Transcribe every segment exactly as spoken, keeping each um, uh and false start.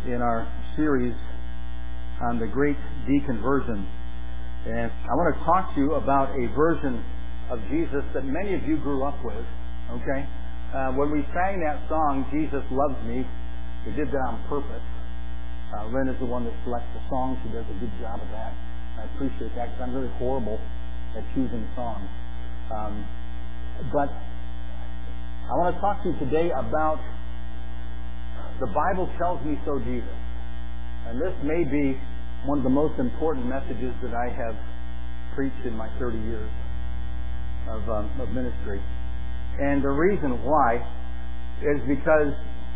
in our series on the Great Deconversion. And I want to talk to you about a version of Jesus that many of you grew up with, okay? Uh, when we sang that song, Jesus Loves Me, we did that on purpose. Uh, Lynn is the one that selects the songs. She does a good job of that. I appreciate that because I'm really horrible at choosing songs. Um, but I want to talk to you today about the Bible tells me so, Jesus. And this may be one of the most important messages that I have preached in my thirty years of, um, of ministry. And the reason why is because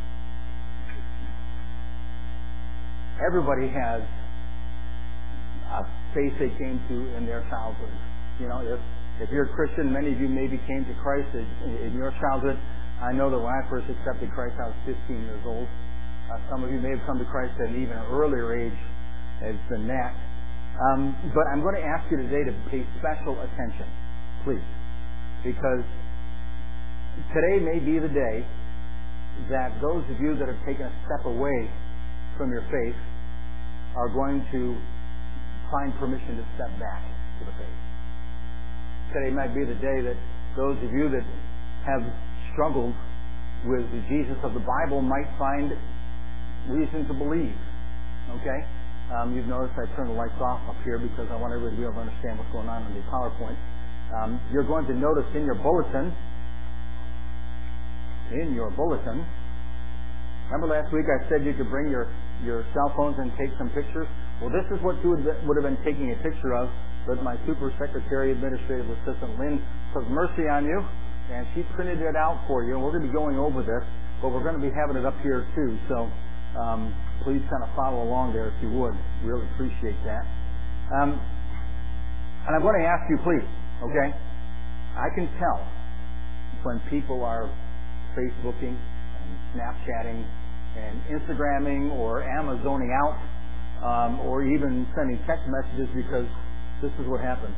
everybody has a faith they came to in their childhood. You know, if if you're a Christian, many of you maybe came to Christ in, in your childhood. I know that when I first accepted Christ, I was fifteen years old. Uh, some of you may have come to Christ at an even earlier age than that. Um, but I'm going to ask you today to pay special attention, please, because today may be the day that those of you that have taken a step away from your faith are going to find permission to step back to the faith. Today might be the day that those of you that have struggled with the Jesus of the Bible might find reason to believe. Okay? Um, you've noticed I turned the lights off up here because I want everybody to be able to understand what's going on in the PowerPoint. Um, you're going to notice in your bulletin, in your bulletin, remember last week I said you could bring your, your cell phones and take some pictures? Well, this is what you would, would have been taking a picture of, but my super secretary, administrative assistant, Lynn, took mercy on you, and she printed it out for you. And we're going to be going over this, but we're going to be having it up here too. So um, please kind of follow along there if you would. Really appreciate that. Um, and I'm going to ask you, please, okay? I can tell when people are Facebooking and Snapchatting and Instagramming or Amazoning out um, or even sending text messages because this is what happens.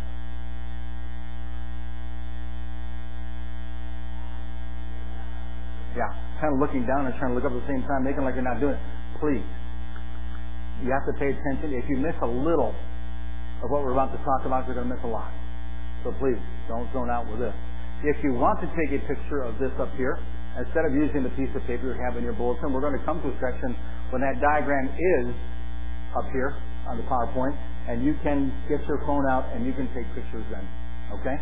Yeah, kind of looking down and trying to look up at the same time, making like you're not doing it. Please, you have to pay attention. If you miss a little of what we're about to talk about, you're going to miss a lot. So please, don't zone out with this. If you want to take a picture of this up here, instead of using the piece of paper you have in your bulletin, we're going to come to a section when that diagram is up here on the PowerPoint, and you can get your phone out and you can take pictures then. Okay?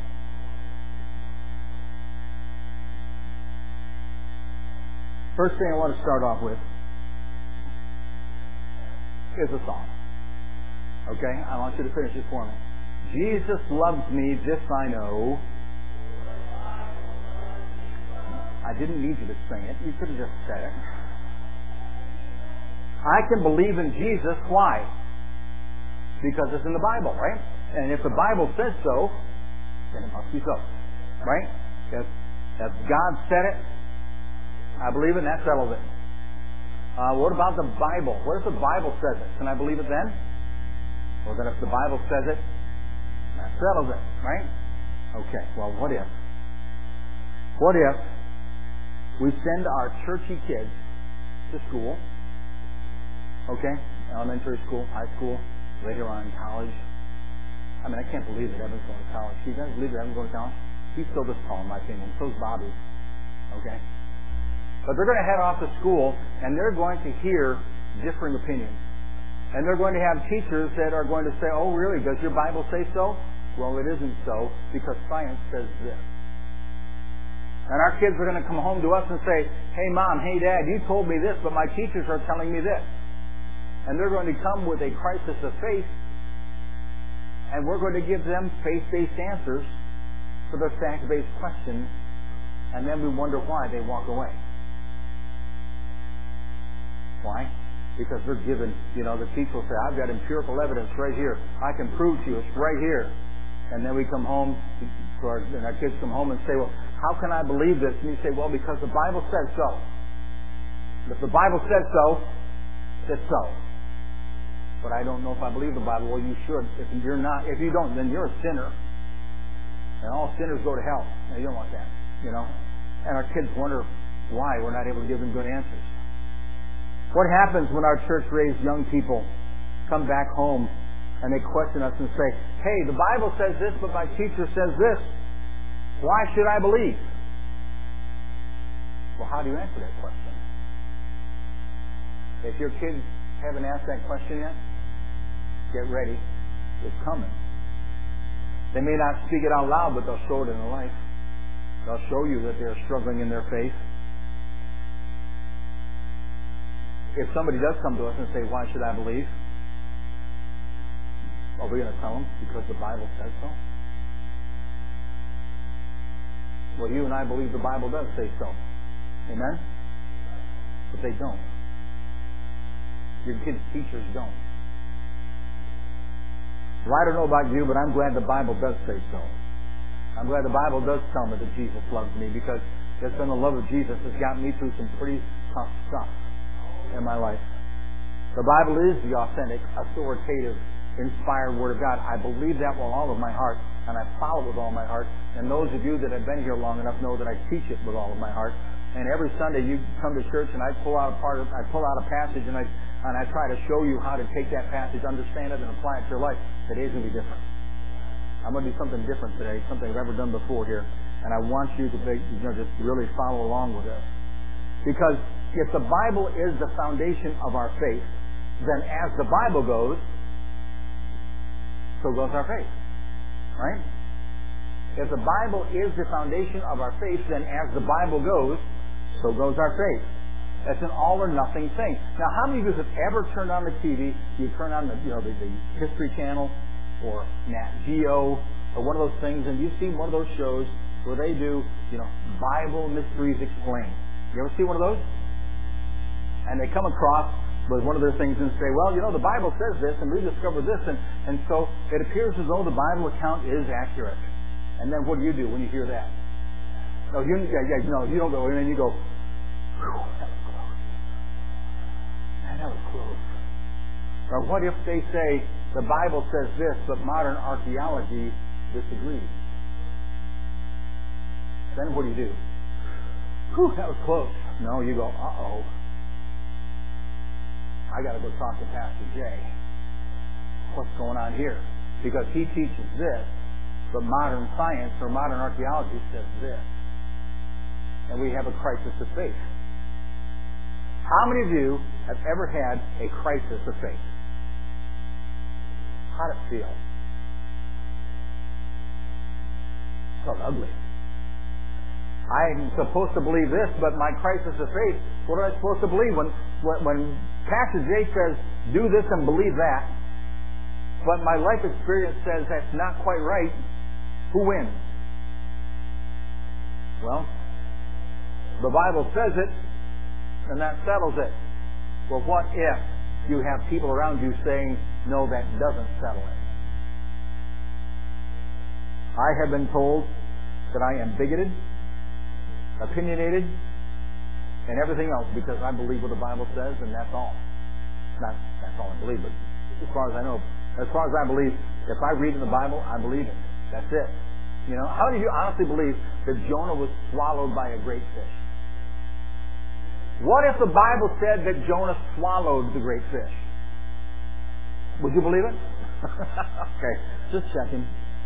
First thing I want to start off with is a song. Okay? I want you to finish it for me. Jesus loves me, this I know. I didn't need you to sing it. You could have just said it. I can believe in Jesus. Why? Because it's in the Bible, right? And if the Bible says so, then it must be so. Right? If, if God said it, I believe it, and that settles it. Uh, what about the Bible? What if the Bible says it? Can I believe it then? Well, then if the Bible says it, that settles it, right? Okay, well, what if? What if we send our churchy kids to school, okay, elementary school, high school, later on college? I mean, I can't believe that Evan's going to college. Do you guys believe that Evan's going to college? He's still this tall, in my opinion. So's Bobby, okay? But they're going to head off to school, and they're going to hear differing opinions. And they're going to have teachers that are going to say, oh, really, does your Bible say so? Well, it isn't so, because science says this. And our kids are going to come home to us and say, hey, Mom, hey, Dad, you told me this, but my teachers are telling me this. And they're going to come with a crisis of faith, and we're going to give them faith-based answers for their fact-based questions, and then we wonder why they walk away. Why? Because they're given, you know, the teacher will say, I've got empirical evidence right here. I can prove to you it's right here. And then we come home, or, and our kids come home and say, well, how can I believe this? And you say, well, because the Bible says so. If the Bible says so, it's so. But I don't know if I believe the Bible. Well, you should. If you're not, if you don't, then you're a sinner. And all sinners go to hell. Now, you don't want that, you know. And our kids wonder why we're not able to give them good answers. What happens when our church-raised young people come back home and they question us and say, hey, the Bible says this, but my teacher says this. Why should I believe? Well, how do you answer that question? If your kids haven't asked that question yet, get ready. It's coming. They may not speak it out loud, but they'll show it in their life. They'll show you that they're struggling in their faith. If somebody does come to us and say, why should I believe? Are we going to tell them because the Bible says so? Well, you and I believe the Bible does say so. Amen? But they don't. Your kids' teachers don't. Well, I don't know about you, but I'm glad the Bible does say so. I'm glad the Bible does tell me that Jesus loves me, because it's been the love of Jesus that's gotten me through some pretty tough stuff in my life. The Bible is the authentic, authoritative, inspired Word of God. I believe that with all of my heart, and I follow it with all my heart. And those of you that have been here long enough know that I teach it with all of my heart. And every Sunday you come to church and I pull out a part of, I pull out a passage and I and I try to show you how to take that passage, understand it, and apply it to your life. Today's going to be different. I'm going to do something different today, something I've never done before here. And I want you to make, you know, just really follow along with this. Because if the Bible is the foundation of our faith, then as the Bible goes, so goes our faith. Right? If the Bible is the foundation of our faith, then as the Bible goes, so goes our faith. That's an all or nothing thing. Now, how many of you have ever turned on the T V, you turn on the, you know, the, the History Channel or Nat Geo or one of those things, and you've seen one of those shows where they do, you know, Bible Mysteries Explained. You ever see one of those? And they come across with one of their things and say, well, you know, the Bible says this, and we discovered this, and, and so it appears as though the Bible account is accurate. And then what do you do when you hear that? No, you, yeah, yeah, no, you don't go, and then you go, whew, that was close. Man, that was close. Or what if they say, the Bible says this, but modern archaeology disagrees? Then what do you do? Whew, that was close. No, you go, uh-oh. I got to go talk to Pastor Jay. What's going on here? Because he teaches this, but modern science or modern archaeology says this. And we have a crisis of faith. How many of you have ever had a crisis of faith? How'd it feel? It felt ugly. I'm supposed to believe this, but my crisis of faith, what am I supposed to believe? When, when, when Pastor Jay says, do this and believe that, but my life experience says that's not quite right, who wins? Well, the Bible says it, and that settles it. Well, what if you have people around you saying, no, that doesn't settle it? I have been told that I am bigoted, opinionated, and everything else because I believe what the Bible says, and that's all. Not that's all I believe, but as far as I know, as far as I believe, if I read in the Bible, I believe it. That's it. You know, how do you honestly believe that Jonah was swallowed by a great fish? What if the Bible said that Jonah swallowed the great fish? Would you believe it? Okay, just checking.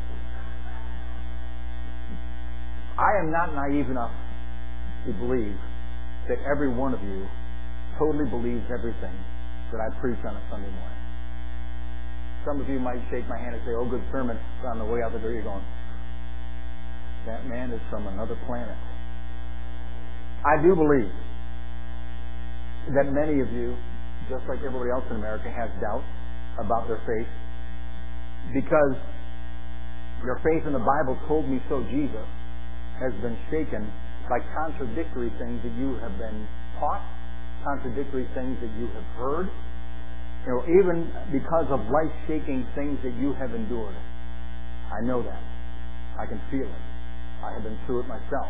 I am not naive enough to believe that every one of you totally believes everything that I preach on a Sunday morning. Some of you might shake my hand and say, oh, good sermon. But on the way out the door, you're going, that man is from another planet. I do believe that many of you, just like everybody else in America, has doubt about their faith because your faith in the Bible told me so Jesus has been shaken by contradictory things that you have been taught, contradictory things that you have heard, you know, even because of life-shaking things that you have endured. I know that. I can feel it. I have been through it myself.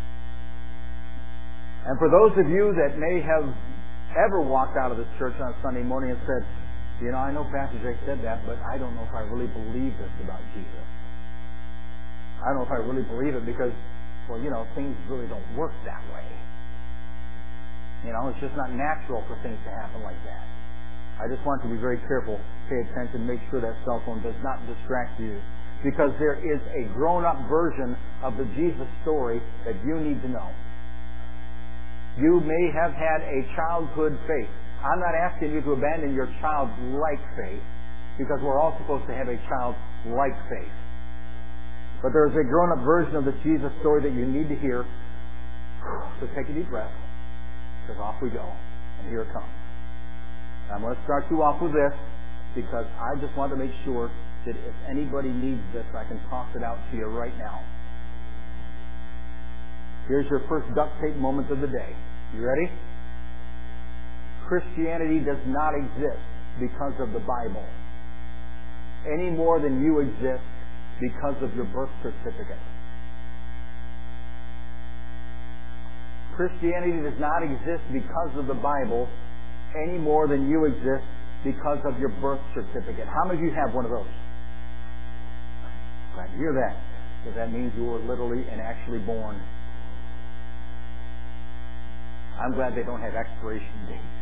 And for those of you that may have ever walked out of this church on a Sunday morning and said, you know, I know Pastor Jake said that, but I don't know if I really believe this about Jesus. I don't know if I really believe it because, well, you know, things really don't work that way. You know, it's just not natural for things to happen like that. I just want you to be very careful, pay attention, make sure that cell phone does not distract you. Because there is a grown-up version of the Jesus story that you need to know. You may have had a childhood faith. I'm not asking you to abandon your childlike faith, because we're all supposed to have a childlike faith. But there is a grown-up version of the Jesus story that you need to hear. So take a deep breath, because off we go. And here it comes. I'm going to start you off with this, because I just want to make sure that if anybody needs this, I can toss it out to you right now. Here's your first duct tape moment of the day. You ready? Christianity does not exist because of the Bible, any more than you exist because of your birth certificate. Christianity does not exist because of the Bible any more than you exist because of your birth certificate. How many of you have one of those? Glad to hear that, because that means you were literally and actually born. I'm glad they don't have expiration dates.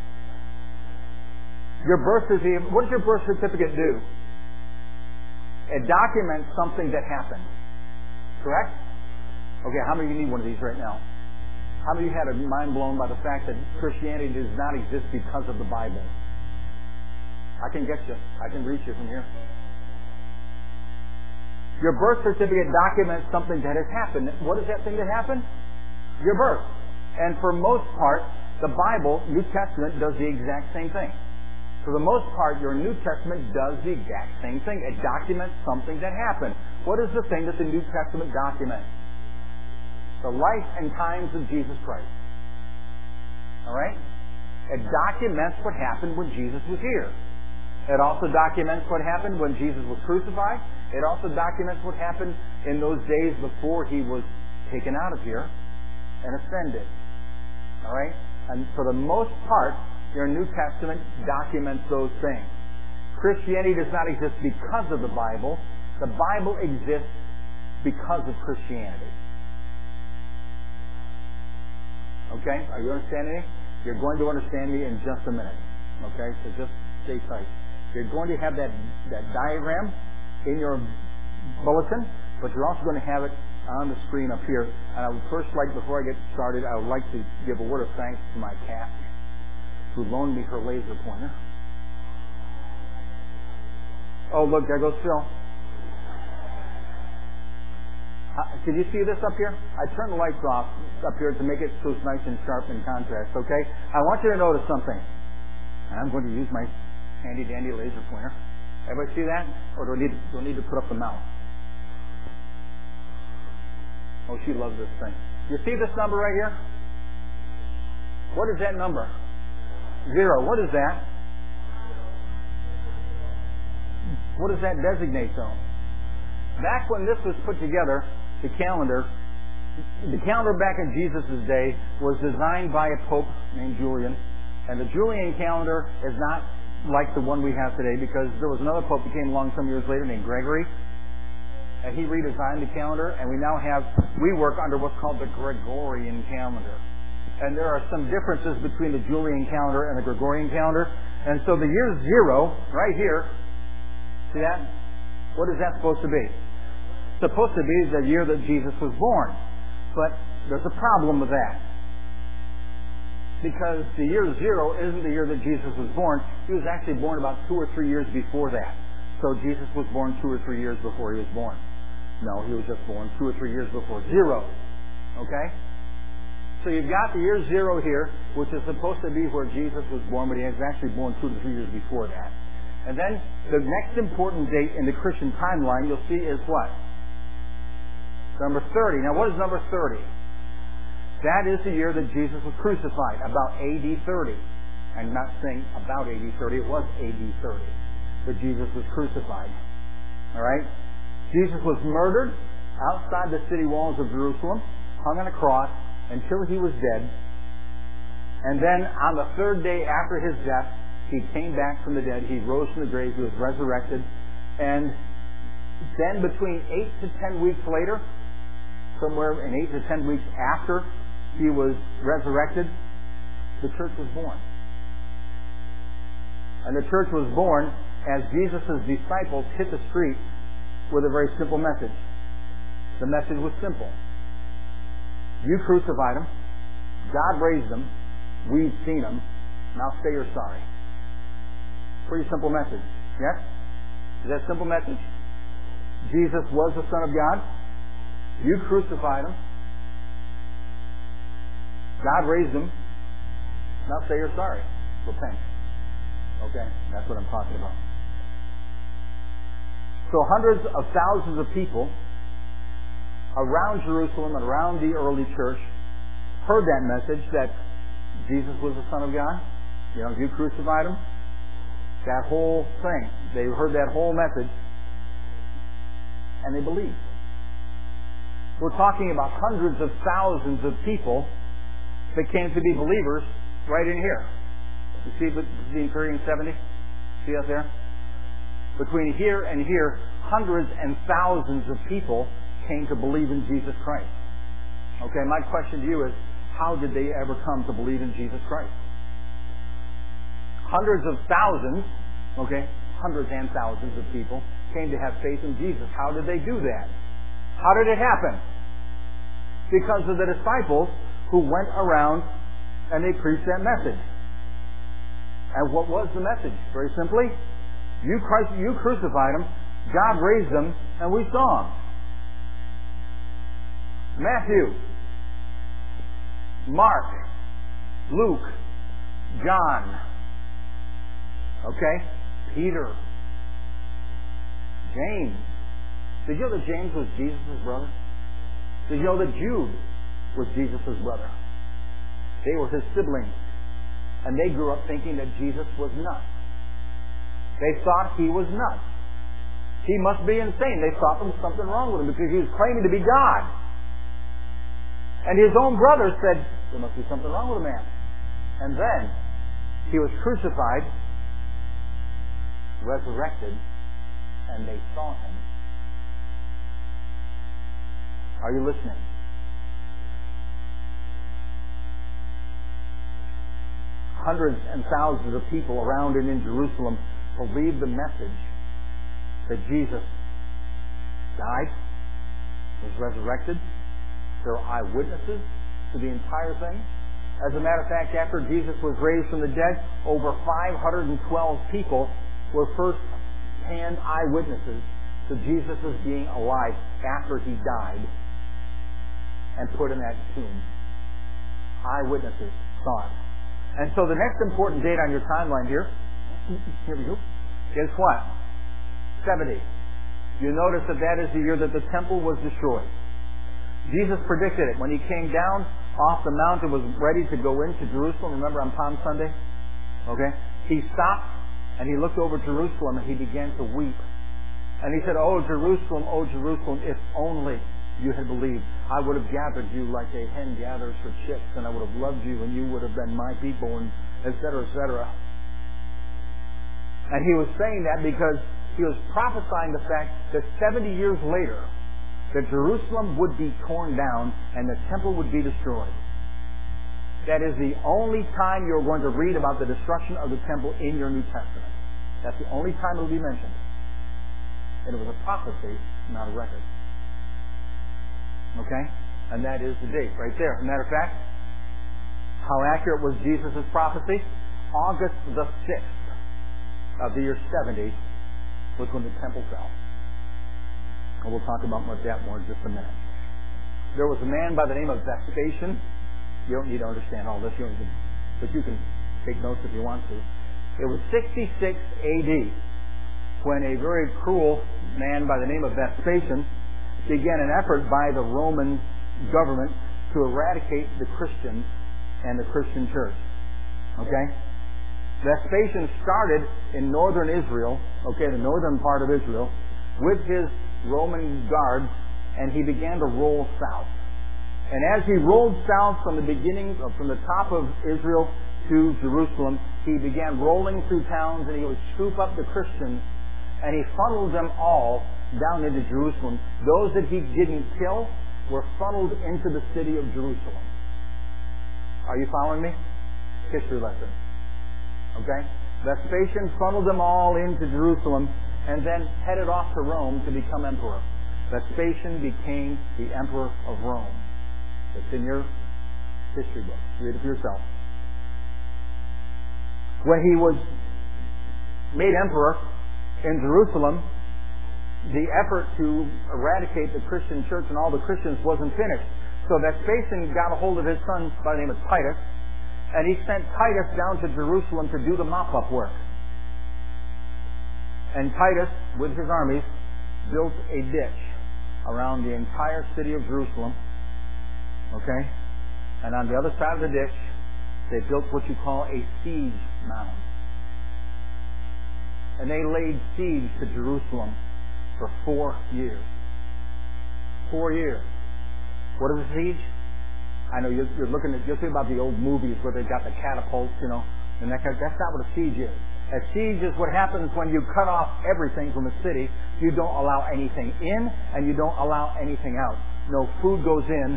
Your birth certificate, what does your birth certificate do? It documents something that happened. Correct? Okay, how many of you need one of these right now? How many of you had a mind blown by the fact that Christianity does not exist because of the Bible? I can get you. I can reach you from here. Your birth certificate documents something that has happened. What is that thing that happened? Your birth. And for most part, the Bible, New Testament, does the exact same thing. For the most part, your New Testament does the exact same thing. It documents something that happened. What is the thing that the New Testament documents? The life and times of Jesus Christ. Alright? It documents what happened when Jesus was here. It also documents what happened when Jesus was crucified. It also documents what happened in those days before he was taken out of here and ascended. Alright? And for the most part, your New Testament documents those things. Christianity does not exist because of the Bible. The Bible exists because of Christianity. Okay? Are you understanding me? You're going to understand me in just a minute. Okay? So just stay tight. You're going to have that, that diagram in your bulletin, but you're also going to have it on the screen up here. And I would first like, before I get started, I would like to give a word of thanks to my cat who loaned me her laser pointer. Oh, look, there goes Phil. Uh, can you see this up here? I turned the lights off up here to make it so it's nice and sharp in contrast, okay? I want you to notice something. I'm going to use my handy-dandy laser pointer. Everybody see that? Or do I need, do I need to put up the mouse? Oh, she loves this thing. You see this number right here? What is that number? Zero. What is that? What does that designate, though? Back when this was put together, the calendar, the calendar back in Jesus' day was designed by a pope named Julian. And the Julian calendar is not like the one we have today, because there was another pope that came along some years later named Gregory. And he redesigned the calendar, and we now have, we work under what's called the Gregorian calendar. And there are some differences between the Julian calendar and the Gregorian calendar. And so the year zero, right here, see that? What is that supposed to be? It's supposed to be the year that Jesus was born. But there's a problem with that. Because the year zero isn't the year that Jesus was born. He was actually born about two or three years before that. So Jesus was born two or three years before he was born. No, he was just born two or three years before zero. Okay? So you've got the year zero here, which is supposed to be where Jesus was born, but he was actually born two to three years before that. And then the next important date in the Christian timeline you'll see is what? Number thirty. Now what is number thirty? That is the year that Jesus was crucified, about A D thirty. I'm not saying about A D thirty, it was A D thirty that Jesus was crucified. Alright? Jesus was murdered outside the city walls of Jerusalem, hung on a cross until he was dead. And then on the third day after his death, he came back from the dead, he rose from the grave, he was resurrected. And then between eight to ten weeks later, somewhere in eight to ten weeks after he was resurrected, the church was born. And the church was born as Jesus' disciples hit the street with a very simple message. The message was simple. You crucified him. God raised him. We've seen him. Now say you're sorry. Pretty simple message. Yes? Is that a simple message? Jesus was the Son of God. You crucified him. God raised him. Now say you're sorry. Repent. Okay? That's what I'm talking about. So hundreds of thousands of people around Jerusalem and around the early church heard that message that Jesus was the Son of God. You know, you crucified him. That whole thing. They heard that whole message and they believed. We're talking about hundreds of thousands of people that came to be believers right in here. You see between thirty and seventy? See up there? Between here and here, hundreds and thousands of people came to believe in Jesus Christ. Okay, my question to you is, how did they ever come to believe in Jesus Christ? Hundreds of thousands, okay, hundreds and thousands of people came to have faith in Jesus. How did they do that? How did it happen? Because of the disciples who went around and they preached that message. And what was the message? Very simply, you, Christ, you crucified him, God raised him, and we saw him. Matthew, Mark, Luke, John, okay, Peter, James. Did you know that James was Jesus' brother? Did you know that Jude was Jesus' brother? They were his siblings. And they grew up thinking that Jesus was nuts. They thought he was nuts. He must be insane. They thought there was something wrong with him because he was claiming to be God. And his own brother said, there must be something wrong with the man. And then he was crucified, resurrected, and they saw him. Are you listening? Hundreds and thousands of people around and in Jerusalem believed the message that Jesus died, was resurrected. There were eyewitnesses to the entire thing. As a matter of fact, after Jesus was raised from the dead, over five hundred twelve people were first-hand eyewitnesses to Jesus' being alive after he died and put in that tomb. Eyewitnesses saw it. And so the next important date on your timeline here, here we go, is what? seventy. You notice that that is the year that the temple was destroyed. Jesus predicted it. When he came down off the mountain, was ready to go into Jerusalem, remember on Palm Sunday? Okay? He stopped and he looked over Jerusalem and he began to weep. And he said, "Oh, Jerusalem, oh, Jerusalem, if only you had believed. I would have gathered you like a hen gathers her chicks, and I would have loved you, and you would have been my people," and et cetera, et cetera. And he was saying that because he was prophesying the fact that seventy years later, that Jerusalem would be torn down and the temple would be destroyed. That is the only time you're going to read about the destruction of the temple in your New Testament. That's the only time it will be mentioned. And it was a prophecy, not a record. Okay? And that is the date right there. As a matter of fact, how accurate was Jesus' prophecy? August the sixth of the year seventy was when the temple fell. And we'll talk about that more in just a minute. There was a man by the name of Vespasian. You don't need to understand all this, you don't need to, but you can take notes if you want to. It was sixty-six A D when a very cruel man by the name of Vespasian began an effort by the Roman government to eradicate the Christians and the Christian church. Okay? Vespasian started in northern Israel, okay, the northern part of Israel, with his Roman guards, and he began to roll south. And as he rolled south from the beginning, from the top of Israel to Jerusalem, he began rolling through towns, and he would scoop up the Christians, and he funneled them all down into Jerusalem. Those that he didn't kill were funneled into the city of Jerusalem. Are you following me? history lesson. Okay? Vespasian funneled them all into Jerusalem and then headed off to Rome to become emperor. Vespasian became the emperor of Rome. It's in your history book. Read it for yourself. When he was made emperor in Jerusalem, the effort to eradicate the Christian church and all the Christians wasn't finished. So Vespasian got a hold of his son by the name of Titus, and he sent Titus down to Jerusalem to do the mop-up work. And Titus, with his armies, built a ditch around the entire city of Jerusalem. Okay? And on the other side of the ditch, they built what you call a siege mound. And they laid siege to Jerusalem for four years. Four years. What is a siege? I know you're, you're looking at, you're thinking about the old movies where they got the catapults, you know, and that kind of, that's not what a siege is. A siege is what happens when you cut off everything from a city. You don't allow anything in, and you don't allow anything out. No food goes in,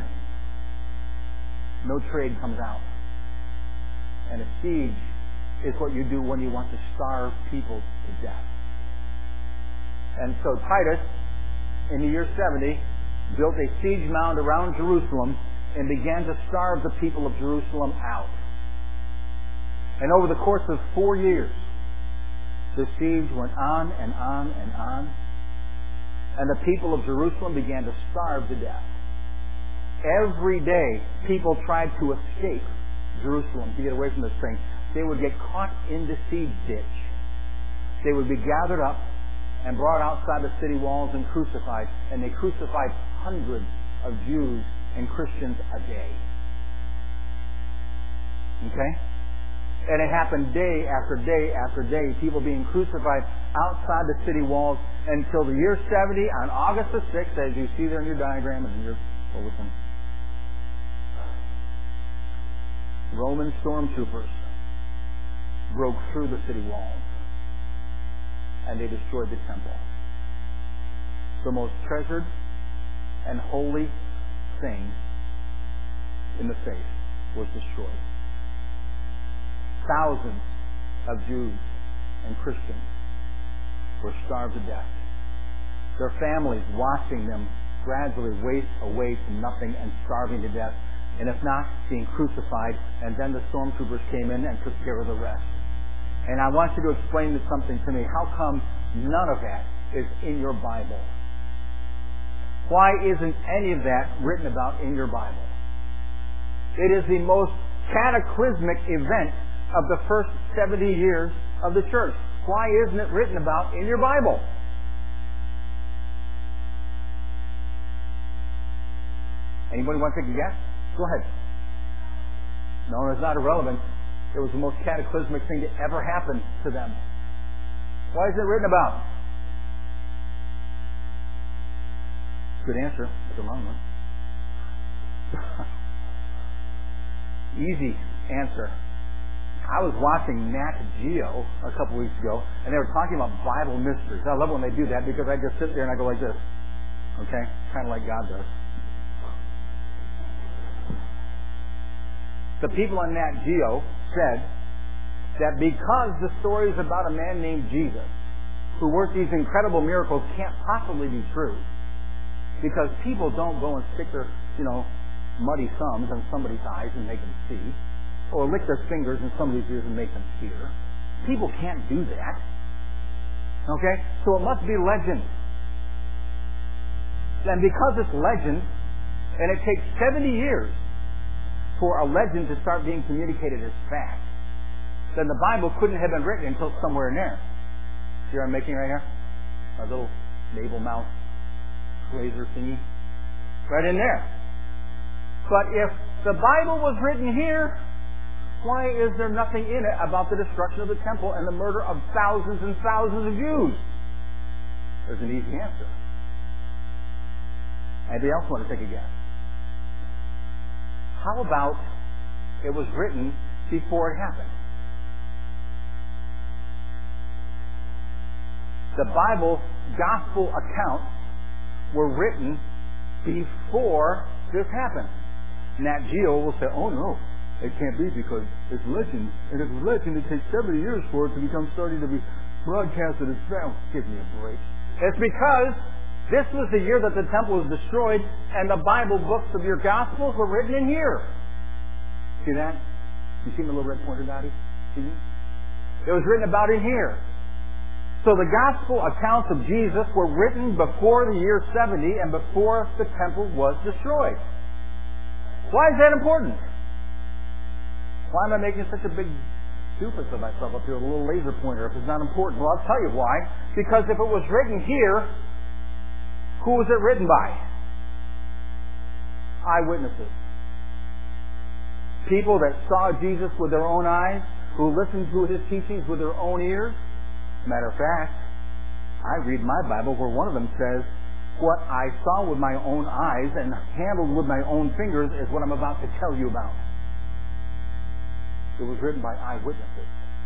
no trade comes out. And a siege is what you do when you want to starve people to death. And so Titus, in the year seventy, built a siege mound around Jerusalem and began to starve the people of Jerusalem out. And over the course of four years, the siege went on and on and on. And the people of Jerusalem began to starve to death. Every day, people tried to escape Jerusalem to get away from this thing. They would get caught in the siege ditch. They would be gathered up and brought outside the city walls and crucified. And they crucified hundreds of Jews and Christians a day. Okay? And it happened day after day after day, people being crucified outside the city walls until the year seventy, on August the sixth, as you see there in your diagram and in your bulletin. Roman stormtroopers broke through the city walls and they destroyed the temple. The most treasured and holy thing in the faith was destroyed. Thousands of Jews and Christians were starved to death. Their families watching them gradually waste away to nothing and starving to death, and if not, being crucified, and then the stormtroopers came in and took care of the rest. And I want you to explain something to me. How come none of that is in your Bible? Why isn't any of that written about in your Bible? It is the most cataclysmic event of the first seventy years of the church. Why isn't it written about in your Bible? Anybody want to take a guess? Go ahead. No, it's not irrelevant. It was the most cataclysmic thing to ever happen to them. Why is it written about? Good answer. It's a long one. Easy answer. I was watching Nat Geo a couple weeks ago, and they were talking about Bible mysteries. I love when they do that because I just sit there and I go like this. Okay? Kind of like God does. The people on Nat Geo said that because the stories about a man named Jesus who worked these incredible miracles can't possibly be true, because people don't go and stick their, you know, muddy thumbs on somebody's eyes and make them see, or lick their fingers in somebody's ears and make them hear. People can't do that. Okay? So it must be legend. And because it's legend, and it takes seventy years for a legend to start being communicated as fact, then the Bible couldn't have been written until somewhere in there. See what I'm making right here? A little navel mouth razor thingy. Right in there. But if the Bible was written here, why is there nothing in it about the destruction of the temple and the murder of thousands and thousands of Jews? There's an easy answer. Anybody else want to take a guess? How about it was written before it happened? The Bible gospel accounts were written before this happened. Nat Geo will say, oh no, it can't be because it's legend. And if it's legend, it takes seventy years for it to become starting to be broadcasted as well. Give me a break. It's because this was the year that the temple was destroyed, and the Bible books of your Gospels were written in here. See that? You see the little red pointer, Dottie? See it? It was written about in here. So the Gospel accounts of Jesus were written before the year seventy and before the temple was destroyed. Why is that important? Why am I making such a big doofus of myself up here with a little laser pointer if it's not important? Well, I'll tell you why. Because if it was written here, who was it written by? Eyewitnesses. People that saw Jesus with their own eyes, who listened to his teachings with their own ears. Matter of fact, I read my Bible where one of them says, what I saw with my own eyes and handled with my own fingers is what I'm about to tell you about. It was written by eyewitnesses.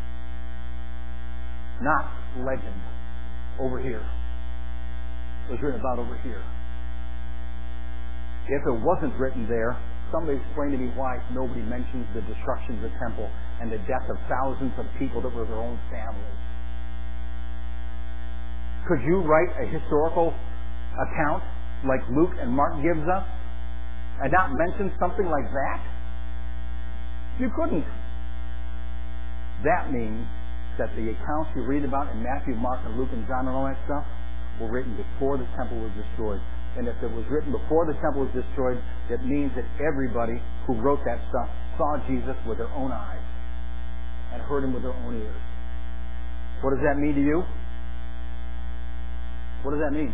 Not legend over here. It was written about over here. If it wasn't written there, somebody explain to me why nobody mentions the destruction of the temple and the death of thousands of people that were their own families. Could you write a historical account like Luke and Mark gives us and not mention something like that? You couldn't. That means that the accounts you read about in Matthew, Mark, and Luke, and John, and all that stuff were written before the temple was destroyed. And if it was written before the temple was destroyed, it means that everybody who wrote that stuff saw Jesus with their own eyes and heard him with their own ears. What does that mean to you? What does that mean?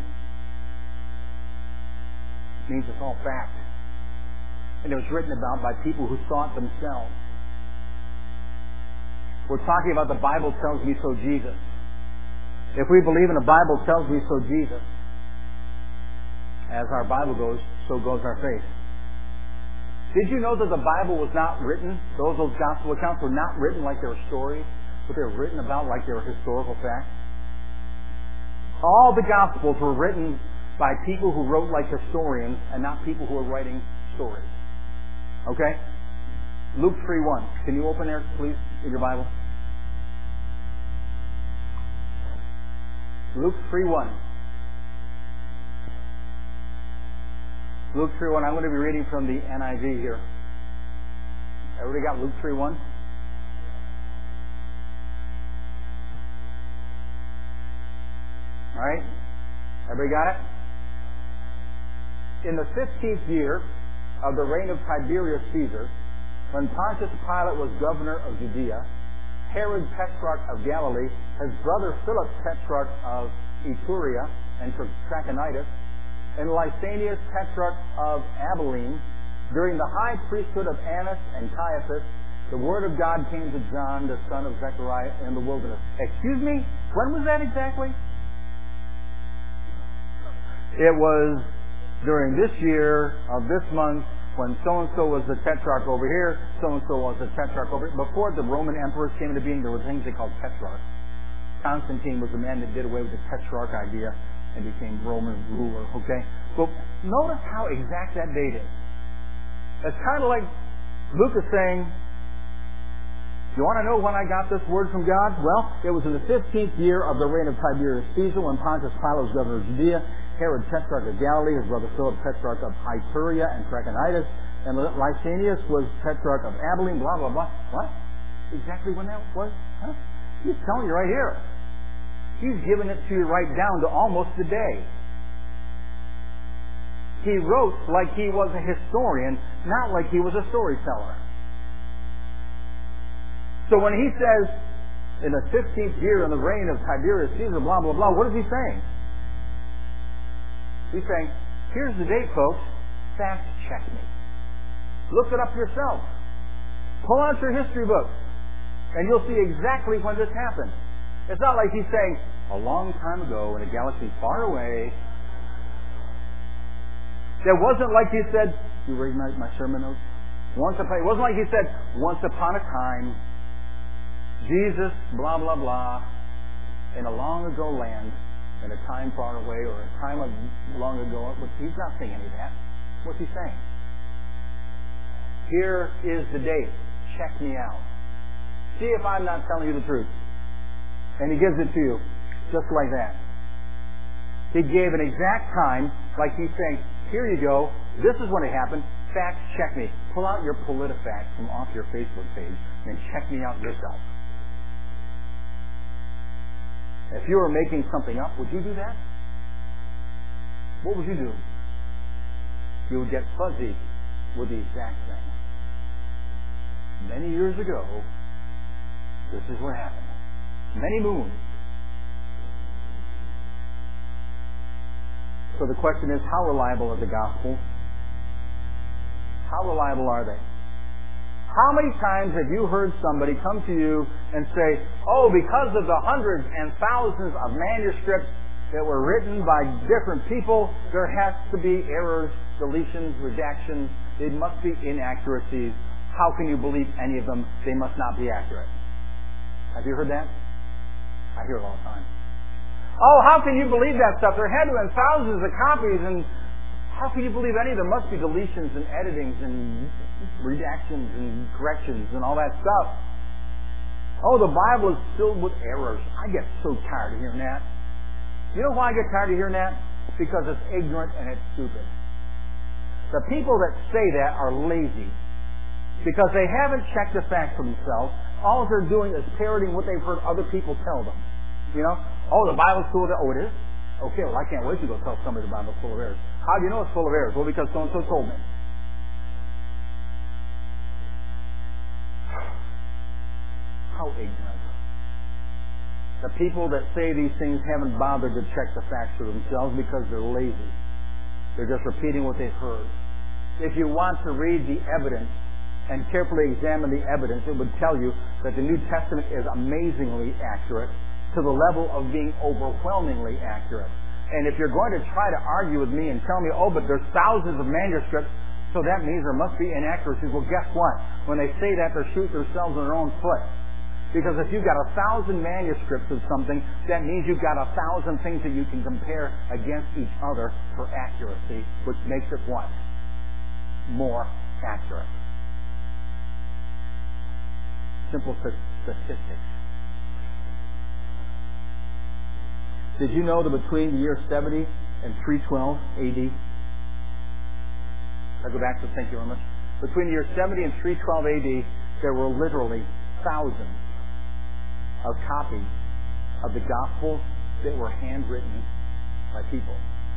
It means it's all fact. And it was written about by people who saw it themselves. We're talking about the Bible tells me so Jesus. If we believe in the Bible tells me so Jesus, as our Bible goes, so goes our faith. Did you know that the Bible was not written, those, those gospel accounts were not written like they were stories, but they were written about like they were historical facts? All the Gospels were written by people who wrote like historians and not people who were writing stories. Okay? Luke three one. Can you open there, please, in your Bible? Luke three one. Luke three one. I'm going to be reading from the N I V here. Everybody got Luke three one? All right? Everybody got it? In the fifteenth year of the reign of Tiberius Caesar, when Pontius Pilate was governor of Judea, Herod Tetrarch of Galilee, his brother Philip Tetrarch of Iturea and Trachonitis, and Lysanias Tetrarch of Abilene, during the high priesthood of Annas and Caiaphas, the word of God came to John, the son of Zechariah, in the wilderness. Excuse me? When was that exactly? It was during this year of this month when so-and-so was the tetrarch over here, so-and-so was the tetrarch over here. Before the Roman emperors came into being, there were things they called tetrarchs. Constantine was the man that did away with the tetrarch idea and became Roman ruler, okay? But notice how exact that date is. It's kind of like Luke is saying, you want to know when I got this word from God? Well, it was in the fifteenth year of the reign of Tiberius Caesar when Pontius Pilate was governor of Judea, Herod Tetrarch of Galilee, his brother Philip Tetrarch of Iturea and Trachonitis, and Lysanias was Tetrarch of Abilene, blah, blah, blah. What? Exactly when that was? Huh? He's telling you right here. He's giving it to you right down to almost the day. He wrote like he was a historian, not like he was a storyteller. So when he says, in the fifteenth year in the reign of Tiberius Caesar, blah, blah, blah, what is he saying? He's saying, here's the date, folks. Fact check me. Look it up yourself. Pull out your history books, and you'll see exactly when this happened. It's not like he's saying, a long time ago in a galaxy far away. It wasn't like he said, you read my, my sermon notes? Once upon, it wasn't like he said, once upon a time, Jesus, blah, blah, blah, in a long ago land, in a time far away, or a time of long ago. He's not saying any of that. What's he saying? Here is the date. check me out. See if I'm not telling you the truth. And he gives it to you, just like that. He gave an exact time, like he's saying, here you go, this is when it happened, fact check me. Pull out your PolitiFact from off your Facebook page and check me out yourself. If you were making something up, would you do that? What would you do? You would get fuzzy with the exact thing. Many years ago, this is what happened. Many moons. So the question is, how reliable are the Gospels? How reliable are they? How many times have you heard somebody come to you and say, oh, because of the hundreds and thousands of manuscripts that were written by different people, there has to be errors, deletions, redactions. They must be inaccuracies. How can you believe any of them? They must not be accurate. Have you heard that? I hear it all the time. Oh, how can you believe that stuff? There had to have been thousands of copies, and how can you believe any of them? Must be deletions and editings and redactions and corrections and all that stuff. Oh, the Bible is filled with errors. I get so tired of hearing that. You know why I get tired of hearing that? Because it's ignorant and it's stupid. The people that say that are lazy because they haven't checked the facts for themselves. All they're doing is parroting what they've heard other people tell them. You know? Oh, the Bible's full of errors. Oh, it is? Okay, well, I can't wait to go tell somebody the Bible's full of errors. How do you know it's full of errors? Well, because so-and-so told me. How ignorant. The people that say these things haven't bothered to check the facts for themselves because they're lazy. They're just repeating what they've heard. If you want to read the evidence and carefully examine the evidence, it would tell you that the New Testament is amazingly accurate to the level of being overwhelmingly accurate. And if you're going to try to argue with me and tell me, oh, but there's thousands of manuscripts, so that means there must be inaccuracies. Well, guess what? When they say that, they're shooting themselves in their own foot. Because if you've got a thousand manuscripts of something, that means you've got a thousand things that you can compare against each other for accuracy, which makes it what? More accurate. Simple statistics. Did you know that between the year seventy and three twelve A D, I'll go back to thank you very much. Between the year seventy and three twelve A D, there were literally thousands of copies of the Gospels that were handwritten by people.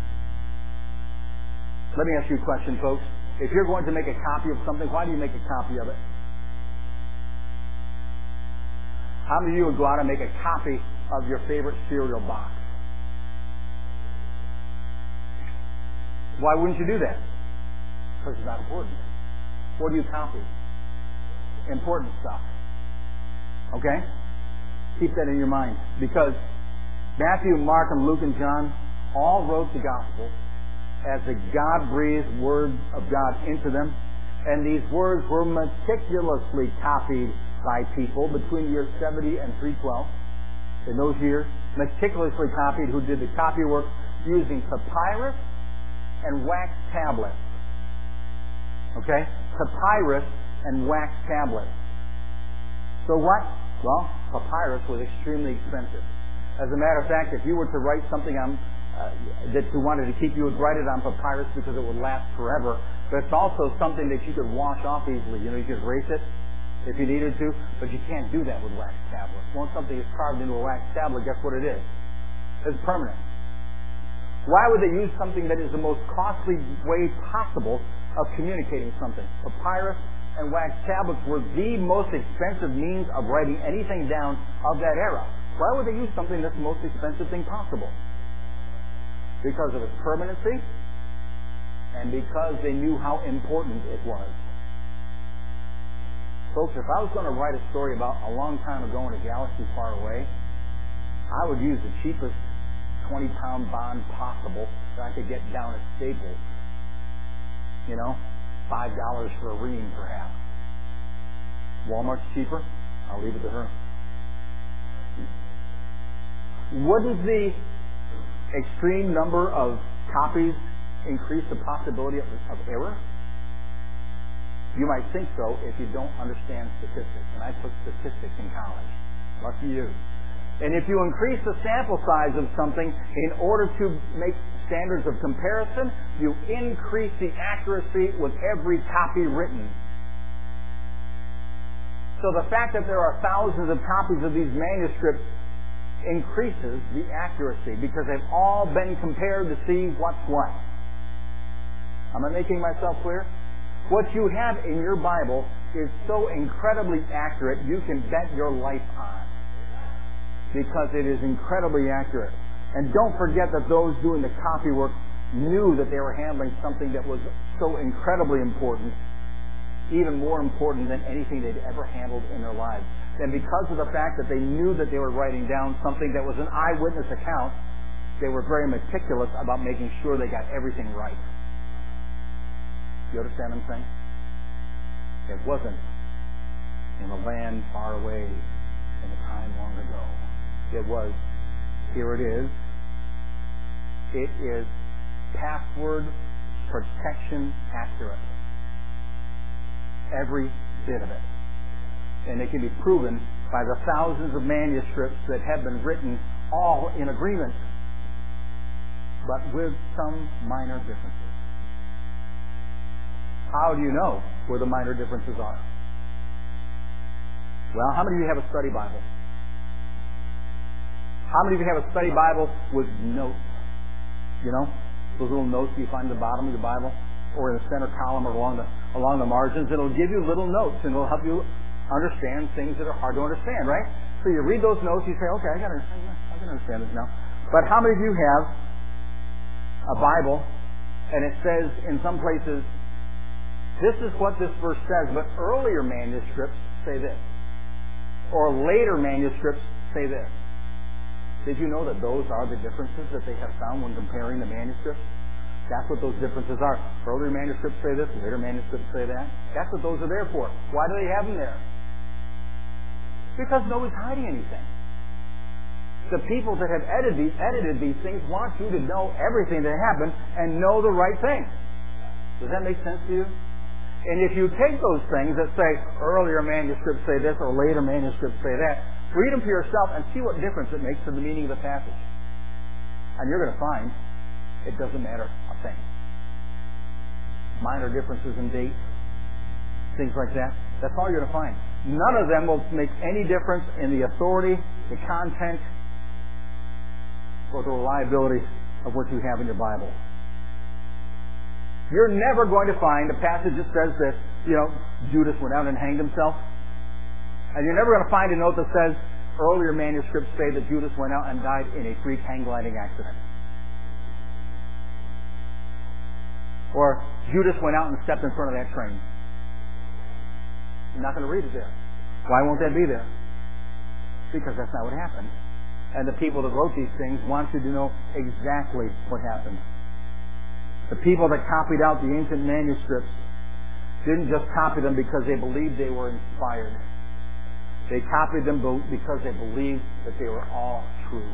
Let me ask you a question, folks. If you're going to make a copy of something, why do you make a copy of it? How many of you would go out and make a copy of your favorite cereal box? Why wouldn't you do that? Because it's not important. What do you copy? Important stuff. Okay? Keep that in your mind. Because Matthew, Mark, and Luke, and John all wrote the Gospel as the God-breathed Word of God into them. And these words were meticulously copied by people between the years seventy and three twelve. In those years, meticulously copied, who did the copy work using papyrus and wax tablets. Okay? Papyrus and wax tablets. So what? Well, papyrus was extremely expensive. As a matter of fact, if you were to write something on uh, that you wanted to keep, you would write it on papyrus because it would last forever. But it's also something that you could wash off easily. You know, you could erase it if you needed to, but you can't do that with wax tablets. Once something is carved into a wax tablet, guess what it is? It's permanent. Why would they use something that is the most costly way possible of communicating something? Papyrus and wax tablets were the most expensive means of writing anything down of that era. Why would they use something that's the most expensive thing possible? Because of its permanency and because they knew how important it was. Folks, if I was going to write a story about a long time ago in a galaxy far away, I would use the cheapest twenty pound bond possible that I could get down at Staples. You know, five dollars for a ream, perhaps. Walmart's cheaper. I'll leave it to her. What does the extreme number of copies increase the possibility of, of error? You might think so if you don't understand statistics. And I took statistics in college. Lucky you. And if you increase the sample size of something in order to make standards of comparison, you increase the accuracy with every copy written. So the fact that there are thousands of copies of these manuscripts increases the accuracy because they've all been compared to see what's what. Am I making myself clear? What you have in your Bible is so incredibly accurate you can bet your life on because it is incredibly accurate. And don't forget that those doing the copy work knew that they were handling something that was so incredibly important, even more important than anything they'd ever handled in their lives. And because of the fact that they knew that they were writing down something that was an eyewitness account, they were very meticulous about making sure they got everything right. You understand what I'm saying? It wasn't in a land far away in a time long ago. It was, here it is. It is password protection accurate. Every bit of it. And it can be proven by the thousands of manuscripts that have been written all in agreement, but with some minor differences. How do you know where the minor differences are? Well, how many of you have a study Bible? How many of you have a study Bible with notes? You know, those little notes you find at the bottom of the Bible, or in the center column, or along the along the margins. It'll give you little notes, and it'll help you understand things that are hard to understand, right? So you read those notes, you say, okay, I got to, I can understand this now. But how many of you have a Bible, and it says in some places, this is what this verse says, but earlier manuscripts say this, or later manuscripts say this. Did you know that those are the differences that they have found when comparing the manuscripts? That's what those differences are. Earlier manuscripts say this, later manuscripts say that. That's what those are there for. Why do they have them there? Because nobody's hiding anything. The people that have edited these, edited these things want you to know everything that happened and know the right thing. Does that make sense to you? And if you take those things that say earlier manuscripts say this or later manuscripts say that, read them for yourself and see what difference it makes to the meaning of the passage. And you're going to find it doesn't matter a thing. Minor differences in date, things like that, that's all you're going to find. None of them will make any difference in the authority, the content, or the reliability of what you have in your Bible. You're never going to find a passage that says that, you know, Judas went out and hanged himself. And you're never going to find a note that says earlier manuscripts say that Judas went out and died in a freak hang gliding accident. Or Judas went out and stepped in front of that train. You're not going to read it there. Why won't that be there? Because that's not what happened. And the people that wrote these things want you to know exactly what happened. The people that copied out the ancient manuscripts didn't just copy them because they believed they were inspired. They copied them because they believed that they were all true.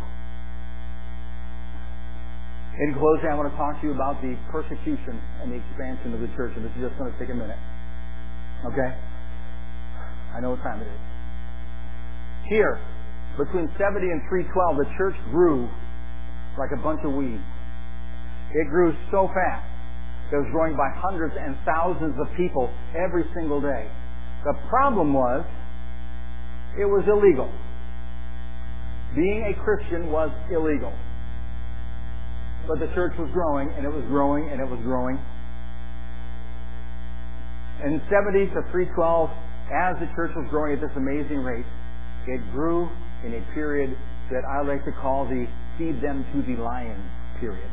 In closing, I want to talk to you about the persecution and the expansion of the church, and this is just going to take a minute. Okay? I know what time it is. Here, between seventy and three twelve, the church grew like a bunch of weeds. It grew so fast. It was growing by hundreds and thousands of people every single day. The problem was, it was illegal. Being a Christian was illegal. But the church was growing, and it was growing, and it was growing. In seventy to three twelve, as the church was growing at this amazing rate, it grew in a period that I like to call the feed them to the lions period.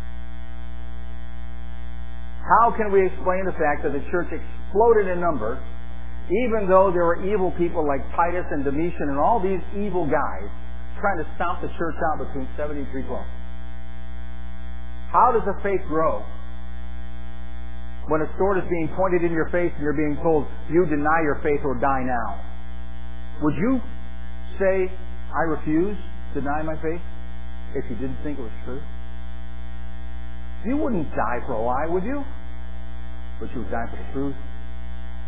How can we explain the fact that the church exploded in number, even though there were evil people like Titus and Domitian and all these evil guys trying to stomp the church out between seventy and three twelve? How does a faith grow when a sword is being pointed in your face and you're being told, you deny your faith or die now? Would you say, I refuse to deny my faith if you didn't think it was true? You wouldn't die for a lie, would you? But you would die for the truth.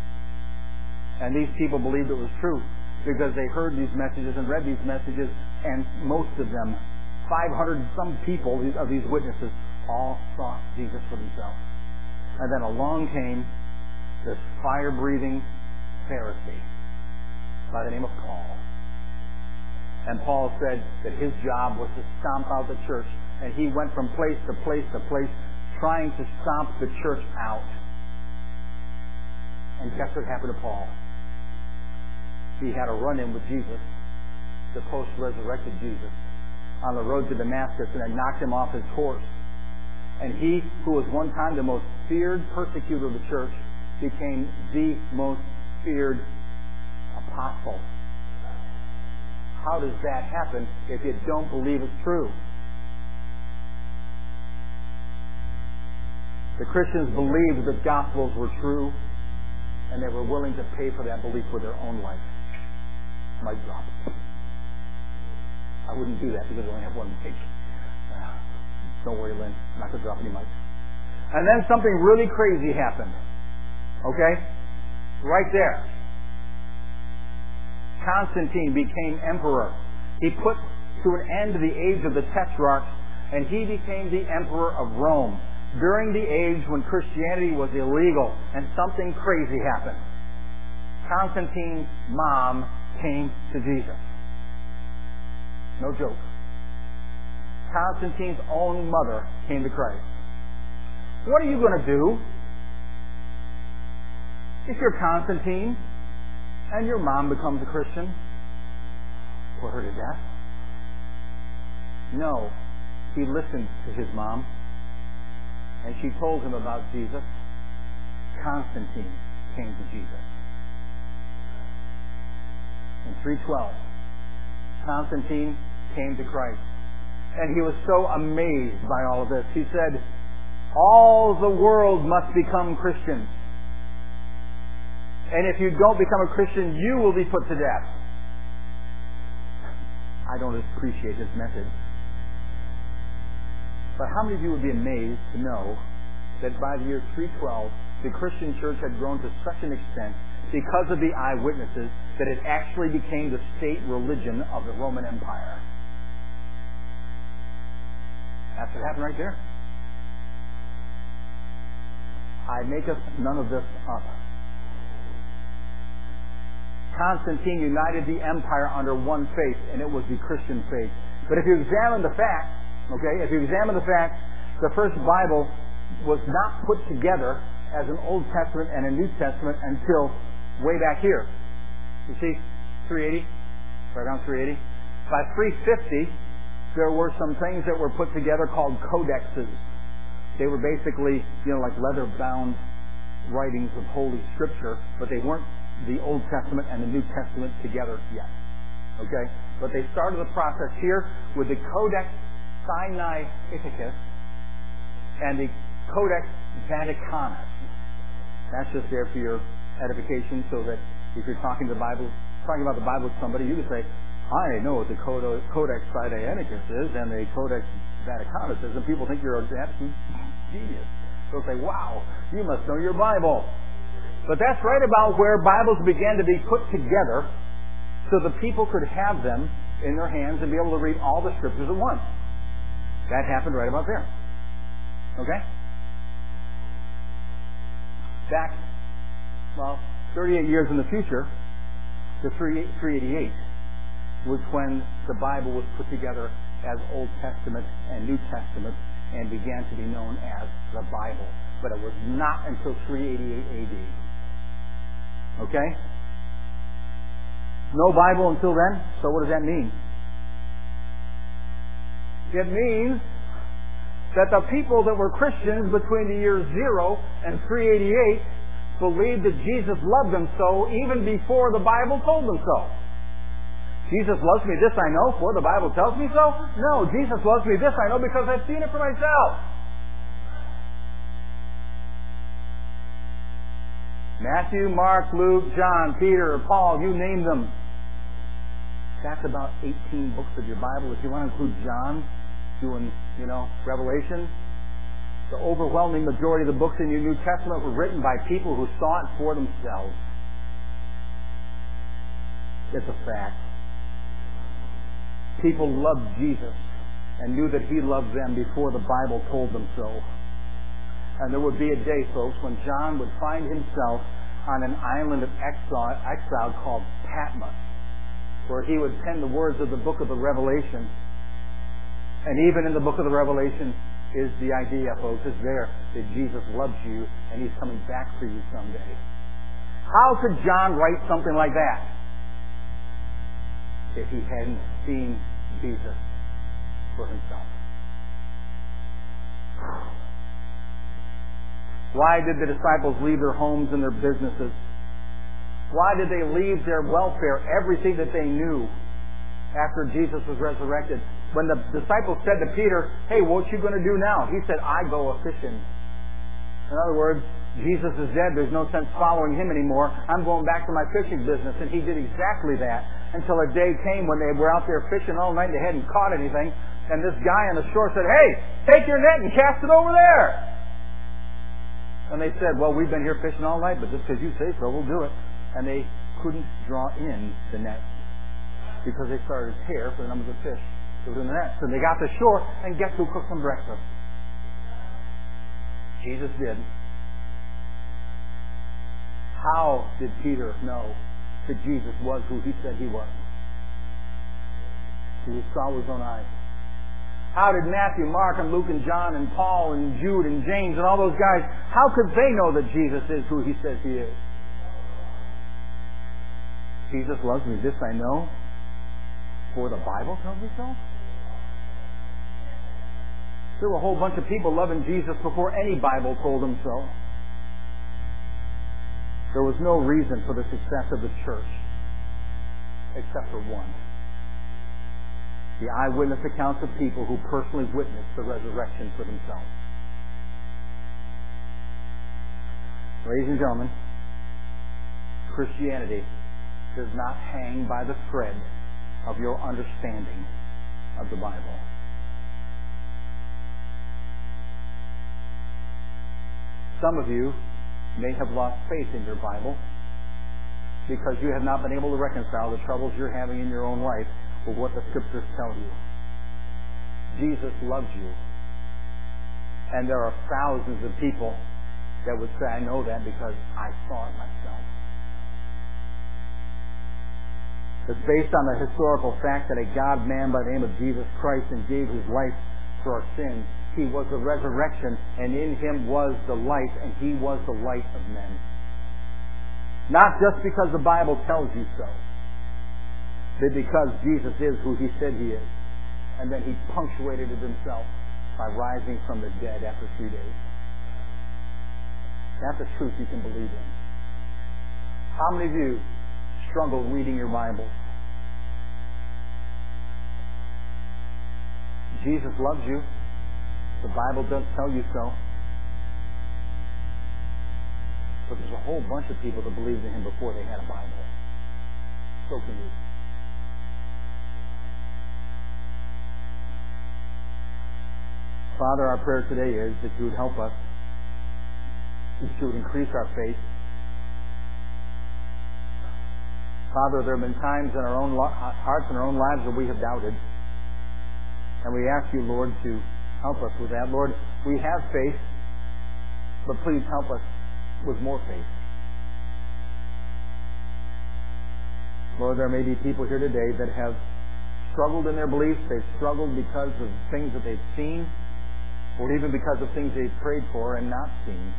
And these people believed it was true because they heard these messages and read these messages, and most of them, five hundred and some people of these witnesses, all saw Jesus for themselves. And then along came this fire-breathing Pharisee by the name of Paul. And Paul said that his job was to stomp out the church, and he went from place to place to place trying to stomp the church out. And guess what happened to Paul? He had a run-in with Jesus, the post-resurrected Jesus, on the road to Damascus, and it knocked him off his horse. And he, who was one time the most feared persecutor of the church, became the most feared apostle. How does that happen if you don't believe it's true? The Christians believed that the Gospels were true, and they were willing to pay for that belief with their own life. Mic drop. I wouldn't do that because I only have one mic. Uh, don't worry, Lynn. I'm not going to drop any mics. And then something really crazy happened. Okay? Right there. Constantine became emperor. He put to an end to the age of the tetrarchs, and he became the emperor of Rome during the age when Christianity was illegal, and something crazy happened. Constantine's mom came to Jesus. No joke. Constantine's own mother came to Christ. What are you going to do if you're Constantine and your mom becomes a Christian? Put her to death? No. He listened to his mom, and she told him about Jesus. Constantine came to Jesus. In three twelve, Constantine came to Christ. And he was so amazed by all of this. He said, all the world must become Christians. And if you don't become a Christian, you will be put to death. I don't appreciate his message. But how many of you would be amazed to know that by the year three twelve, the Christian church had grown to such an extent because of the eyewitnesses that it actually became the state religion of the Roman Empire? That's what happened right there. I make us none of this up. Constantine united the empire under one faith, and it was the Christian faith. But if you examine the facts, okay, if you examine the facts, the first Bible was not put together as an Old Testament and a New Testament until way back here. You see, three eighty, right around three eighty. By three fifty, there were some things that were put together called codexes. They were basically, you know, like leather-bound writings of Holy Scripture, but they weren't the Old Testament and the New Testament together yet. Okay? But they started the process here with the Codex Sinaiticus and the Codex Vaticanus. That's just there for your edification, so that if you're talking to the Bible, talking about the Bible with somebody, you can say, I know what the Codex Sinaiticus is and the Codex Vaticanus is, and people think you're an absolute genius. They'll say, wow, you must know your Bible. But that's right about where Bibles began to be put together so the people could have them in their hands and be able to read all the Scriptures at once. That happened right about there. Okay? Back, well, thirty-eight years in the future, to three eighty-eight was when the Bible was put together as Old Testament and New Testament and began to be known as the Bible. But it was not until three eighty-eight A D. Okay? No Bible until then, so what does that mean? It means that the people that were Christians between the year zero and three eighty-eight believed that Jesus loved them so even before the Bible told them so. Jesus loves me, this I know, for the Bible tells me so? No, Jesus loves me, this I know, because I've seen it for myself. Matthew, Mark, Luke, John, Peter, Paul, you name them. That's about eighteen books of your Bible. If you want to include John doing, you know, Revelation, the overwhelming majority of the books in your New Testament were written by people who saw it for themselves. It's a fact. People loved Jesus and knew that He loved them before the Bible told them so. And there would be a day, folks, when John would find himself on an island of exile, exile called Patmos, where he would pen the words of the book of the Revelation. And even in the book of the Revelation is the idea, folks, is there that Jesus loves you and He's coming back for you someday. How could John write something like that if he hadn't seen Jesus for himself? Why did the disciples leave their homes and their businesses? Why did they leave their welfare, everything that they knew, after Jesus was resurrected? When the disciples said to Peter, "Hey, what you going to do now?" He said, "I go a-fishing." In other words, Jesus is dead. There's no sense following Him anymore. I'm going back to my fishing business. And He did exactly that until a day came when they were out there fishing all night and they hadn't caught anything. And this guy on the shore said, "Hey, take your net and cast it over there." And they said, "Well, we've been here fishing all night, but just because you say so, we'll do it." And they couldn't draw in the net because they started to tear for the numbers of fish that were in the net. So they got to shore, and guess who cooked them breakfast? Jesus did. How did Peter know that Jesus was who He said He was? He saw with His own eyes. How did Matthew, Mark, and Luke, and John, and Paul, and Jude, and James, and all those guys, how could they know that Jesus is who He says He is? Jesus loves me, this I know, for the Bible tells me so. There were a whole bunch of people loving Jesus before any Bible told them so. There was no reason for the success of the church except for one. The eyewitness accounts of people who personally witnessed the resurrection for themselves. Ladies and gentlemen, Christianity does not hang by the thread of your understanding of the Bible. Some of you may have lost faith in your Bible because you have not been able to reconcile the troubles you're having in your own life with what the Scriptures tell you. Jesus loves you. And there are thousands of people that would say, "I know that because I saw it myself." It's based on the historical fact that a God-man by the name of Jesus Christ and gave His life for our sins. He was the resurrection, and in Him was the life, and He was the light of men. Not just because the Bible tells you so, but because Jesus is who He said He is. And then He punctuated it Himself by rising from the dead after three days. That's a truth you can believe in. How many of you struggle reading your Bible? Jesus loves you. The Bible does tell you so. But there's a whole bunch of people that believed in Him before they had a Bible. So can you. Father, our prayer today is that You would help us, that You would increase our faith. Father, there have been times in our own hearts and our own lives where we have doubted. And we ask You, Lord, to help us with that. Lord, we have faith, but please help us with more faith. Lord, there may be people here today that have struggled in their beliefs. They've struggled because of things that they've seen, or even because of things they've prayed for and not seen.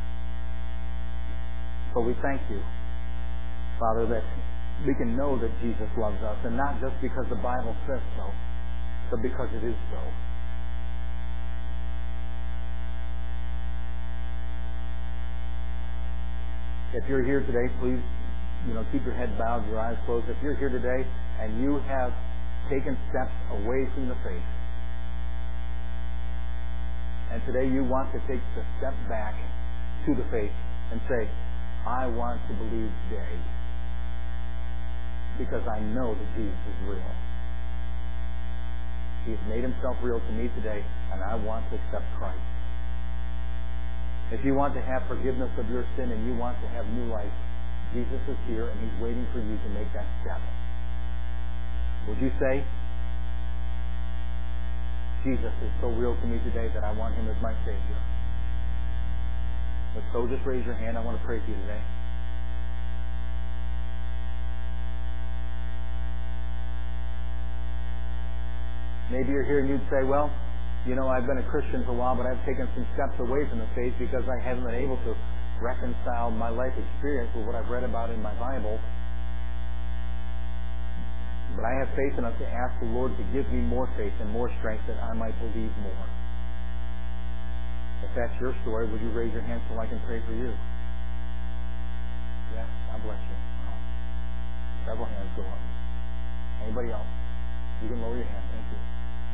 But we thank You, Father, that we can know that Jesus loves us, and not just because the Bible says so, but because it is so. If you're here today, please, you know, keep your head bowed, your eyes closed. If you're here today and you have taken steps away from the faith, and today you want to take the step back to the faith and say, "I want to believe today because I know that Jesus is real. He's made Himself real to me today, and I want to accept Christ." If you want to have forgiveness of your sin and you want to have new life, Jesus is here and He's waiting for you to make that step. Would you say, Jesus is so real to me today that I want Him as my Savior? If so, just raise your hand. I want to pray for you today. Maybe you're here and you'd say, well, you know, I've been a Christian for a while, but I've taken some steps away from the faith because I haven't been able to reconcile my life experience with what I've read about in my Bible. But I have faith enough to ask the Lord to give me more faith and more strength that I might believe more. If that's your story, would you raise your hand so I can pray for you? Yes, God bless you. Wow. Several hands go up. Anybody else? You can lower your hand. Thank you.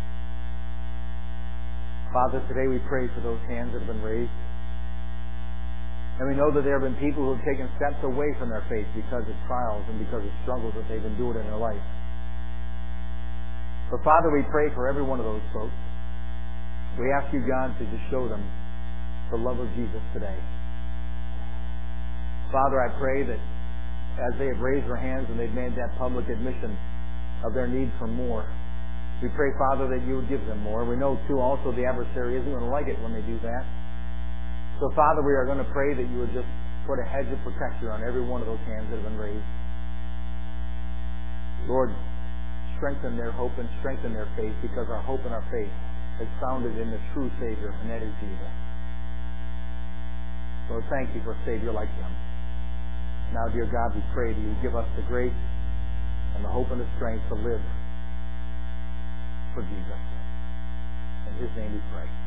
Father, today we pray for those hands that have been raised. And we know that there have been people who have taken steps away from their faith because of trials and because of struggles that they've endured in their life. But Father, we pray for every one of those folks. We ask you, God, to just show them the love of Jesus today. Father, I pray that as they have raised their hands and they've made that public admission of their need for more, we pray, Father, that you would give them more. We know, too, also the adversary isn't going to like it when they do that. So, Father, we are going to pray that you would just put a hedge of protection on every one of those hands that have been raised. Lord, strengthen their hope and strengthen their faith, because our hope and our faith is founded in the true Savior, and that is Jesus. Lord, thank you for a Savior like Him. Now, dear God, we pray that you give us the grace and the hope and the strength to live for Jesus. In His name we pray.